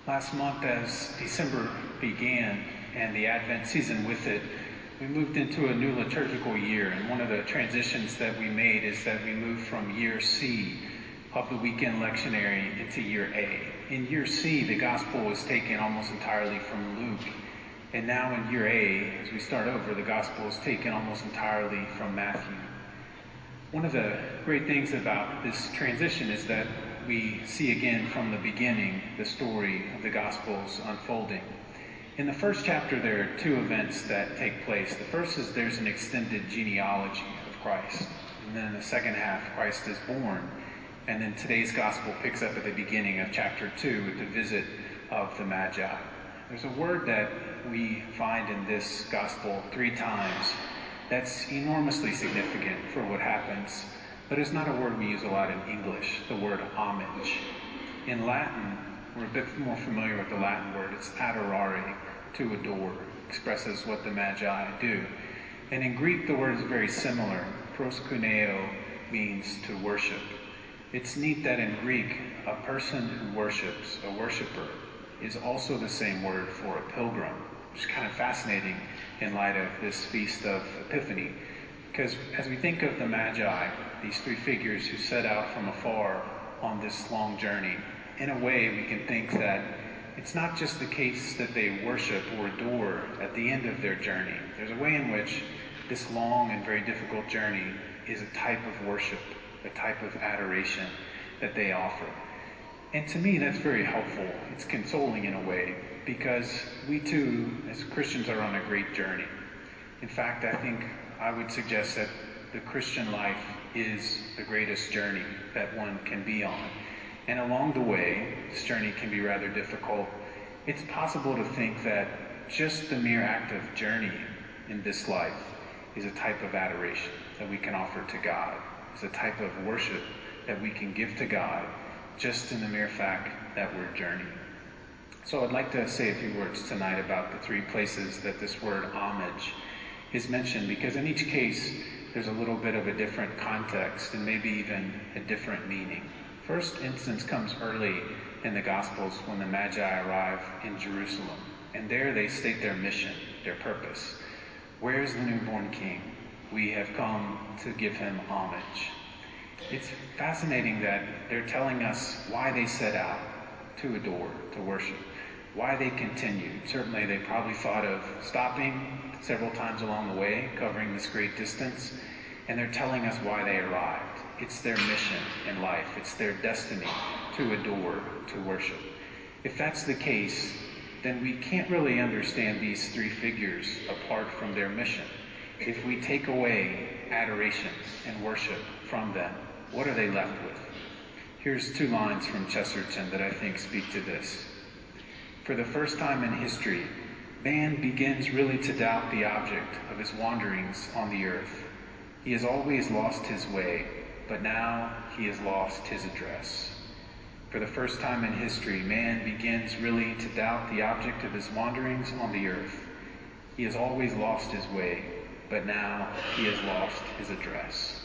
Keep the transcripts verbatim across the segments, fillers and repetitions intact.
Last month, as December began and the Advent season with it, we moved into a new liturgical year, and one of the transitions that we made is that we moved from year C of the weekend lectionary into year A. In year C, the gospel was taken almost entirely from Luke, and now in year A, as we start over, the gospel is taken almost entirely from Matthew. One of the great things about this transition is that we see again from the beginning the story of the Gospels unfolding. In the first chapter, there are two events that take place. The first is there's an extended genealogy of Christ. And then in the second half, Christ is born. And then today's Gospel picks up at the beginning of chapter two with the visit of the Magi. There's a word that we find in this Gospel three times that's enormously significant for what happens. But it's not a word we use a lot in English, the word homage. In Latin, we're a bit more familiar with the Latin word. It's adorare, to adore, expresses what the Magi do. And in Greek, the word is very similar. Proskuneo means to worship. It's neat that in Greek, a person who worships, a worshiper, is also the same word for a pilgrim, which is kind of fascinating in light of this feast of Epiphany. Because as we think of the Magi, these three figures who set out from afar on this long journey, in a way we can think that it's not just the case that they worship or adore at the end of their journey. There's a way in which this long and very difficult journey is a type of worship, a type of adoration that they offer. And to me, that's very helpful. It's consoling in a way, because we too, as Christians, are on a great journey. In fact, I think I would suggest that the Christian life is the greatest journey that one can be on. And along the way, this journey can be rather difficult. It's possible to think that just the mere act of journeying in this life is a type of adoration that we can offer to God, is a type of worship that we can give to God just in the mere fact that we're journeying. So I'd like to say a few words tonight about the three places that this word homage is mentioned, because in each case, there's a little bit of a different context and maybe even a different meaning. First instance comes early in the Gospels when the Magi arrive in Jerusalem. And there they state their mission, their purpose. Where is the newborn king? We have come to give him homage. It's fascinating that they're telling us why they set out to adore, to worship, why they continued. Certainly they probably thought of stopping several times along the way, covering this great distance, and they're telling us why they arrived. It's their mission in life. It's their destiny to adore, to worship. If that's the case, then we can't really understand these three figures apart from their mission. If we take away adoration and worship from them, what are they left with? Here's two lines from Chesterton that I think speak to this. For the first time in history, man begins really to doubt the object of his wanderings on the earth. He has always lost his way, but now he has lost his address. For the first time in history, man begins really to doubt the object of his wanderings on the earth. He has always lost his way, but now he has lost his address.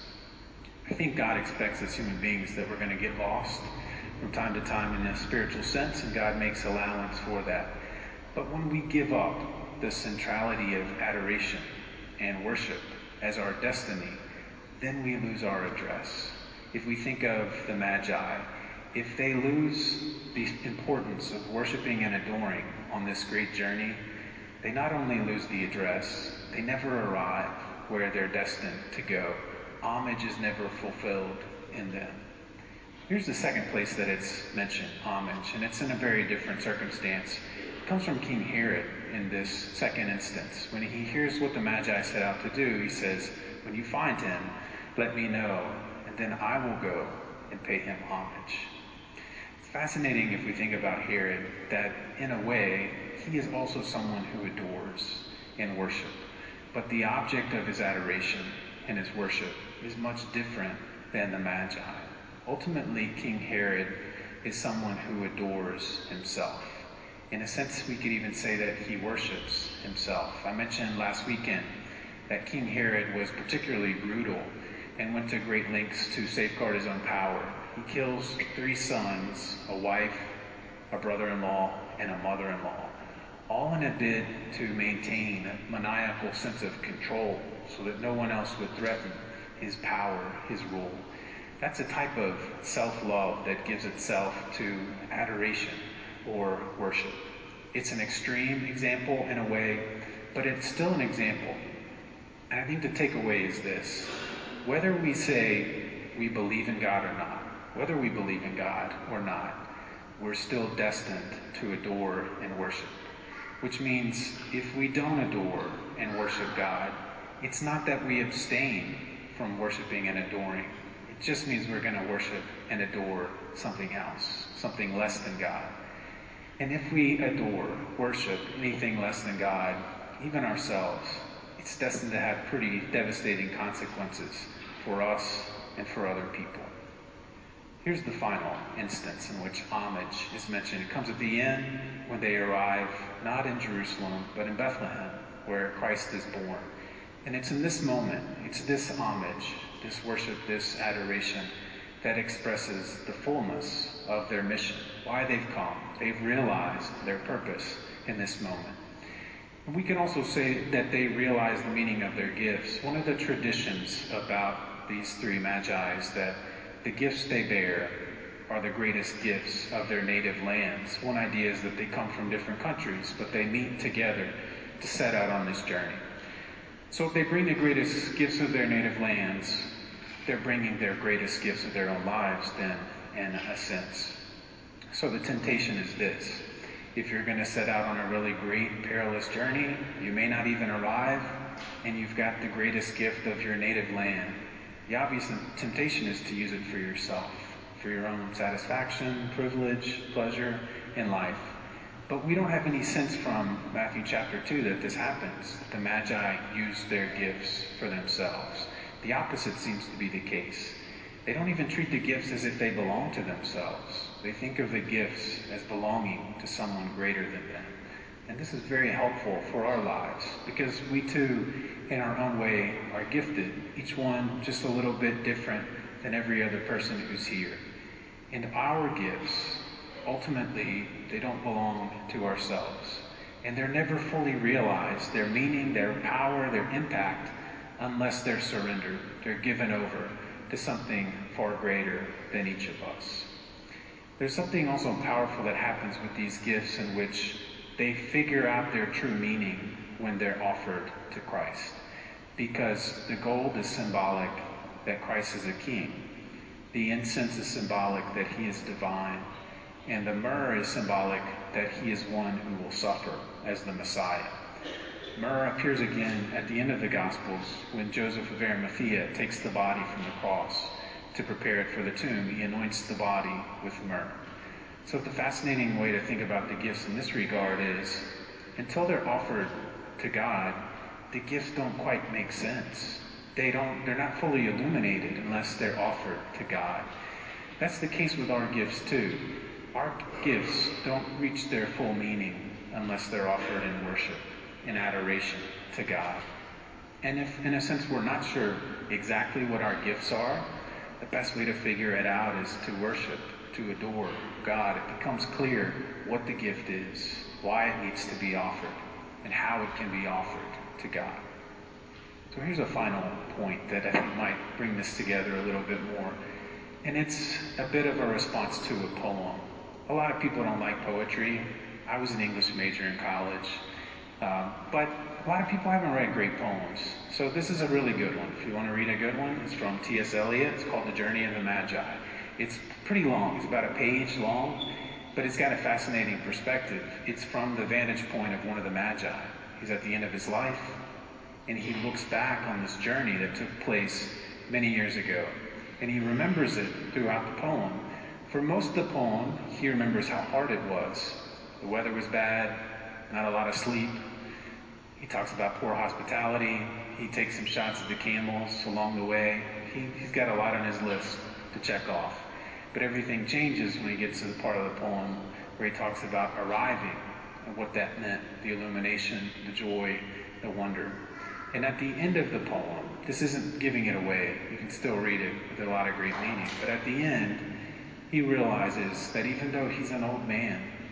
I think God expects as human beings that we're going to get lost from time to time in a spiritual sense, and God makes allowance for that. But when we give up the centrality of adoration and worship as our destiny, then we lose our address. If we think of the Magi, if they lose the importance of worshiping and adoring on this great journey, they not only lose the address, they never arrive where they're destined to go. Homage is never fulfilled in them. Here's the second place that it's mentioned, homage, and it's in a very different circumstance. It comes from King Herod in this second instance. When he hears what the Magi set out to do, he says, when you find him, let me know, and then I will go and pay him homage. It's fascinating if we think about Herod, that in a way, he is also someone who adores and worship. But the object of his adoration and his worship is much different than the Magi. Ultimately, King Herod is someone who adores himself. In a sense, we could even say that he worships himself. I mentioned last weekend that King Herod was particularly brutal and went to great lengths to safeguard his own power. He kills three sons, a wife, a brother-in-law, and a mother-in-law, all in a bid to maintain a maniacal sense of control so that no one else would threaten his power, his rule. That's a type of self-love that gives itself to adoration or worship. It's an extreme example in a way, but it's still an example. And I think the takeaway is this: whether we say we believe in God or not, whether we believe in God or not, we're still destined to adore and worship. Which means if we don't adore and worship God, it's not that we abstain from worshiping and adoring. It just means we're going to worship and adore something else, something less than God. And if we adore, worship anything less than God, even ourselves, it's destined to have pretty devastating consequences for us and for other people. Here's the final instance in which homage is mentioned. It comes at the end when they arrive, not in Jerusalem, but in Bethlehem, where Christ is born. And it's in this moment, it's this homage, this worship, this adoration that expresses the fullness of their mission, why they've come. They've realized their purpose in this moment. And we can also say that they realize the meaning of their gifts. One of the traditions about these three magi is that the gifts they bear are the greatest gifts of their native lands. One idea is that they come from different countries, but they meet together to set out on this journey. So if they bring the greatest gifts of their native lands, they're bringing their greatest gifts of their own lives then, in a sense. So the temptation is this: if you're going to set out on a really great, perilous journey, you may not even arrive, and you've got the greatest gift of your native land. The obvious temptation is to use it for yourself, for your own satisfaction, privilege, pleasure in life. But we don't have any sense from Matthew chapter two that this happens. The Magi use their gifts for themselves. The opposite seems to be the case. They don't even treat the gifts as if they belong to themselves. They think of the gifts as belonging to someone greater than them. And this is very helpful for our lives, because we too, in our own way, are gifted, each one just a little bit different than every other person who's here. And our gifts, ultimately, they don't belong to ourselves. And they're never fully realized, their meaning, their power, their impact, unless they're surrendered, they're given over to something far greater than each of us. There's something also powerful that happens with these gifts in which they figure out their true meaning when they're offered to Christ. Because the gold is symbolic that Christ is a king. The incense is symbolic that he is divine. And the myrrh is symbolic that he is one who will suffer as the Messiah. Myrrh appears again at the end of the Gospels when Joseph of Arimathea takes the body from the cross to prepare it for the tomb. He anoints the body with myrrh. So the fascinating way to think about the gifts in this regard is, until they're offered to God, the gifts don't quite make sense. They don't, they're not fully illuminated unless they're offered to God. That's the case with our gifts too. Our gifts don't reach their full meaning unless they're offered in worship, in adoration to God. And if, in a sense, we're not sure exactly what our gifts are, the best way to figure it out is to worship, to adore God. It becomes clear what the gift is, why it needs to be offered, and how it can be offered to God. So here's a final point that I think might bring this together a little bit more. And it's a bit of a response to a poem. A lot of people don't like poetry. I was an English major in college. Um, but a lot of people haven't read great poems. So this is a really good one. If you want to read a good one, it's from T S Eliot. It's called The Journey of the Magi. It's pretty long. It's about a page long, but it's got a fascinating perspective. It's from the vantage point of one of the Magi. He's at the end of his life, and he looks back on this journey that took place many years ago. And he remembers it throughout the poem. For most of the poem, he remembers how hard it was. The weather was bad, not a lot of sleep. He talks about poor hospitality. He takes some shots at the camels along the way. He, he's got a lot on his list to check off. But everything changes when he gets to the part of the poem where he talks about arriving and what that meant, the illumination, the joy, the wonder. And at the end of the poem, this isn't giving it away. You can still read it with a lot of great meaning. But at the end, he realizes that even though he's an old man,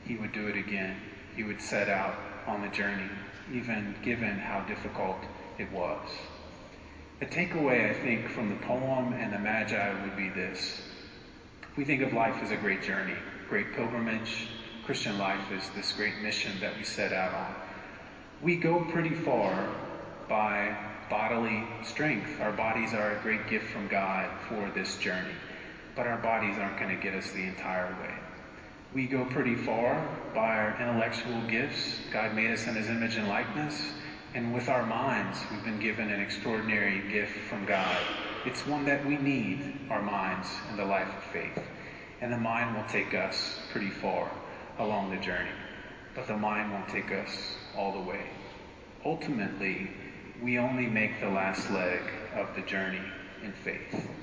he would do it again. He would set out on the journey, even given how difficult it was. The takeaway, I think, from the poem and the Magi would be this. We think of life as a great journey, great pilgrimage. Christian life is this great mission that we set out on. We go pretty far by bodily strength. Our bodies are a great gift from God for this journey, but our bodies aren't going to get us the entire way. We go pretty far by our intellectual gifts. God made us in his image and likeness, and with our minds, we've been given an extraordinary gift from God. It's one that we need, our minds, in the life of faith. And the mind will take us pretty far along the journey, but the mind won't take us all the way. Ultimately, we only make the last leg of the journey in faith.